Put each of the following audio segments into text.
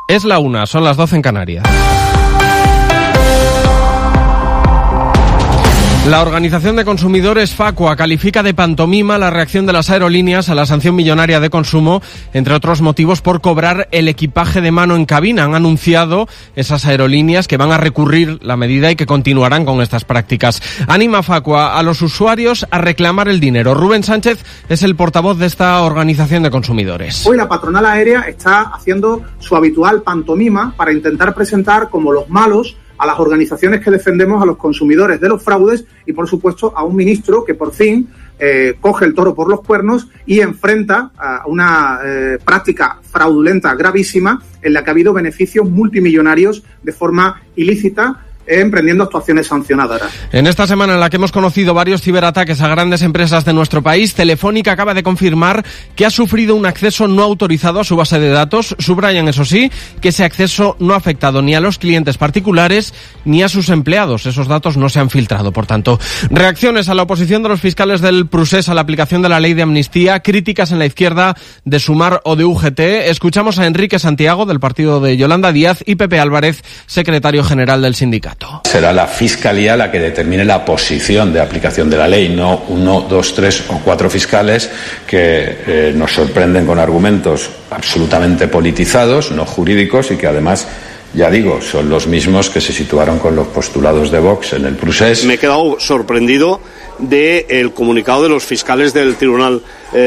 Es la 1, son las 12 en Canarias. La Organización de Consumidores Facua califica de pantomima la reacción de las aerolíneas a la sanción millonaria de consumo, entre otros motivos por cobrar el equipaje de mano en cabina. Han anunciado esas aerolíneas que van a recurrir la medida y que continuarán con estas prácticas. Anima Facua a los usuarios a reclamar el dinero. Rubén Sánchez es el portavoz de esta Organización de Consumidores. Hoy la patronal aérea está haciendo su habitual pantomima para intentar presentar como los malos a las organizaciones que defendemos a los consumidores de los fraudes y, por supuesto, a un ministro que por fin coge el toro por los cuernos y enfrenta a una práctica fraudulenta gravísima en la que ha habido beneficios multimillonarios de forma ilícita, emprendiendo actuaciones sancionadoras. En esta semana en la que hemos conocido varios ciberataques a grandes empresas de nuestro país, Telefónica acaba de confirmar que ha sufrido un acceso no autorizado a su base de datos. Subrayan, eso sí, que ese acceso no ha afectado ni a los clientes particulares ni a sus empleados. Esos datos no se han filtrado, por tanto. Reacciones a la oposición de los fiscales del Prusés a la aplicación de la ley de amnistía, críticas en la izquierda de Sumar o de UGT. Escuchamos a Enrique Santiago, del partido de Yolanda Díaz, y Pepe Álvarez, secretario general del sindicato. Será la Fiscalía la que determine la posición de aplicación de la ley, no 1, 2, 3 o 4 fiscales que nos sorprenden con argumentos absolutamente politizados, no jurídicos, y que además, ya digo, son los mismos que se situaron con los postulados de Vox en el Prusés. Me he quedado sorprendido del comunicado de los fiscales del Tribunal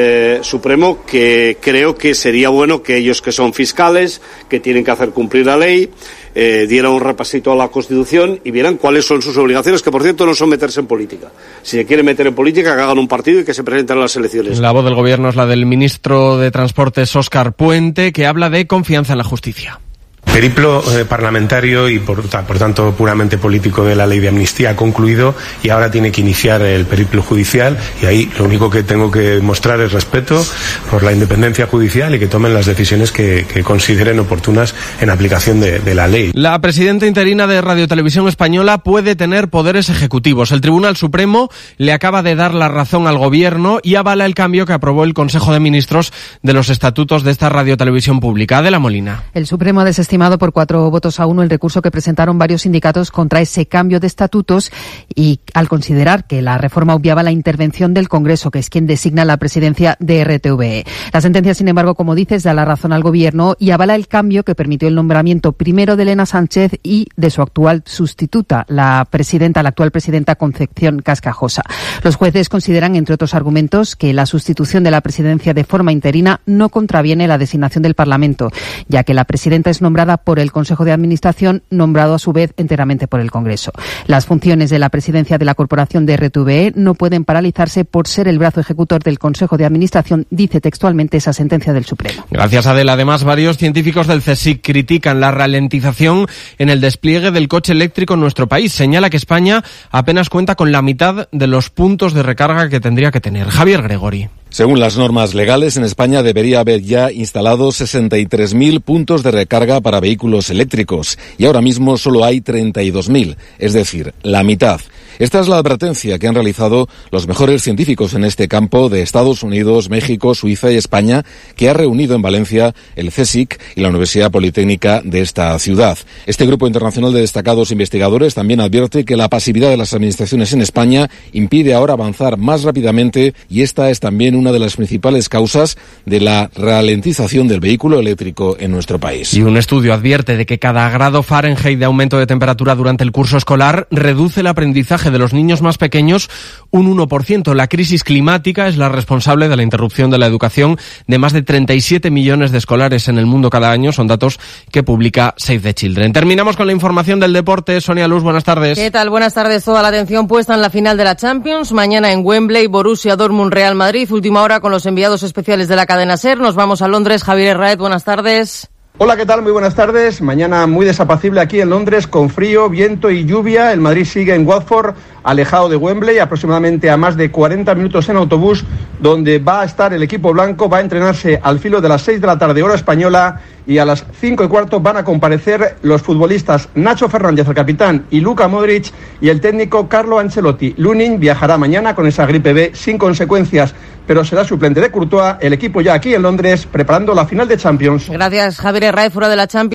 Supremo, que creo que sería bueno que ellos, que son fiscales, que tienen que hacer cumplir la ley, dieran un repasito a la Constitución y vieran cuáles son sus obligaciones, que por cierto no son meterse en política. Si se quieren meter en política, que hagan un partido y que se presenten a las elecciones. La voz del Gobierno es la del ministro de Transportes, Óscar Puente, que habla de confianza en la justicia. Periplo parlamentario y por tanto puramente político de la ley de amnistía ha concluido y ahora tiene que iniciar el periplo judicial, y ahí lo único que tengo que mostrar es respeto por la independencia judicial y que tomen las decisiones que consideren oportunas en aplicación de la ley. La presidenta interina de Radio Televisión Española puede tener poderes ejecutivos. El Tribunal Supremo le acaba de dar la razón al Gobierno y avala el cambio que aprobó el Consejo de Ministros de los estatutos de esta radiotelevisión pública. Adela Molina. El Supremo ha desestimado por 4-1 el recurso que presentaron varios sindicatos contra ese cambio de estatutos, y al considerar que la reforma obviaba la intervención del Congreso, que es quien designa la presidencia de RTVE. La sentencia, sin embargo, como dices, da la razón al Gobierno y avala el cambio que permitió el nombramiento primero de Elena Sánchez y de su actual sustituta, la actual presidenta Concepción Cascajosa. Los jueces consideran, entre otros argumentos, que la sustitución de la presidencia de forma interina no contraviene la designación del Parlamento, ya que la presidenta es nombrada por el Consejo de Administración, nombrado a su vez enteramente por el Congreso. Las funciones de la presidencia de la Corporación de RTVE no pueden paralizarse por ser el brazo ejecutor del Consejo de Administración, dice textualmente esa sentencia del Supremo. Gracias, Adela. Además, varios científicos del CSIC critican la ralentización en el despliegue del coche eléctrico en nuestro país. Señala que España apenas cuenta con la mitad de los puntos de recarga que tendría que tener. Javier Gregori. Según las normas legales, en España debería haber ya instalados 63.000 puntos de recarga para vehículos eléctricos y ahora mismo solo hay 32.000, es decir, la mitad. Esta es la advertencia que han realizado los mejores científicos en este campo de Estados Unidos, México, Suiza y España, que ha reunido en Valencia el CSIC y la Universidad Politécnica de esta ciudad. Este grupo internacional de destacados investigadores también advierte que la pasividad de las administraciones en España impide ahora avanzar más rápidamente, y esta es también una de las principales causas de la ralentización del vehículo eléctrico en nuestro país. Y un estudio advierte de que cada grado Fahrenheit de aumento de temperatura durante el curso escolar reduce el aprendizaje de los niños más pequeños un 1%. La crisis climática es la responsable de la interrupción de la educación de más de 37 millones de escolares en el mundo cada año. Son datos que publica Save the Children. Terminamos con la información del deporte. Sonia Luz, buenas tardes. ¿Qué tal? Buenas tardes. Toda la atención puesta en la final de la Champions. Mañana en Wembley, Borussia Dortmund, Real Madrid. Última hora con los enviados especiales de la cadena SER. Nos vamos a Londres. Javier Herráez, buenas tardes. Hola, ¿qué tal? Muy buenas tardes. Mañana muy desapacible aquí en Londres, con frío, viento y lluvia. El Madrid sigue en Watford, alejado de Wembley, aproximadamente a más de 40 minutos en autobús, donde va a estar el equipo blanco. Va a entrenarse al filo de las 6 de la tarde, hora española, y a las 5:15 van a comparecer los futbolistas Nacho Fernández, el capitán, y Luka Modric, y el técnico Carlo Ancelotti. Lunin viajará mañana con esa gripe B sin consecuencias, pero será suplente de Courtois. El equipo ya aquí en Londres, preparando la final de Champions. Gracias, Javier Herráez. Fuera de la Champions.